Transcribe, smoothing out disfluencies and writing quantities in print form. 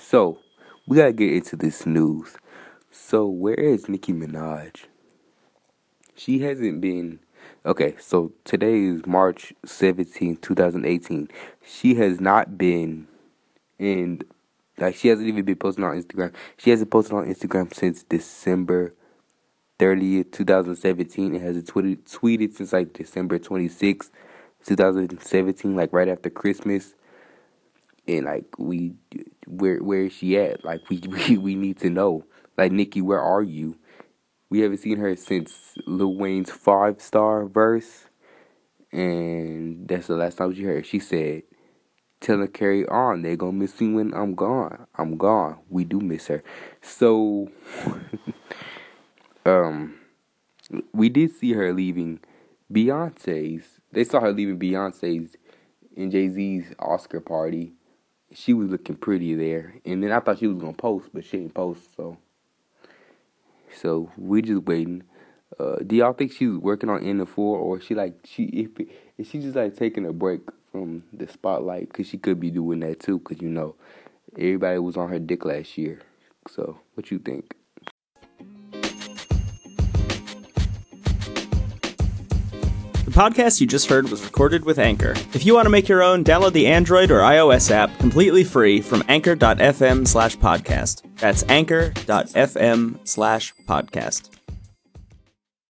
So, we gotta get into this news. So, where is Nicki Minaj? She hasn't been. Okay, so today is March 17th, 2018. She has not been in. Like, she hasn't even been posting on Instagram. She hasn't posted on Instagram since December 30th, 2017. It hasn't tweeted since like December 26th, 2017, like right after Christmas. And like where is she at? Like we need to know. Like, Nicki, where are you? We haven't seen her since Lil Wayne's 5 Star verse, and that's the last time we heard. She said, "Tell her carry on. They gonna miss me when I'm gone. I'm gone." We do miss her. So, um, we did see her leaving Beyonce's. They saw her leaving Beyonce's and Jay-Z's Oscar party. She was looking pretty there, and then I thought she was gonna post, but she didn't post. So we just waiting. Do y'all think she's working on In the Four, or is she just like taking a break from the spotlight? Cause she could be doing that too. Cause everybody was on her dick last year. So what you think? The podcast you just heard was recorded with Anchor. If you want to make your own, download the Android or iOS app completely free from anchor.fm/podcast. That's anchor.fm/podcast.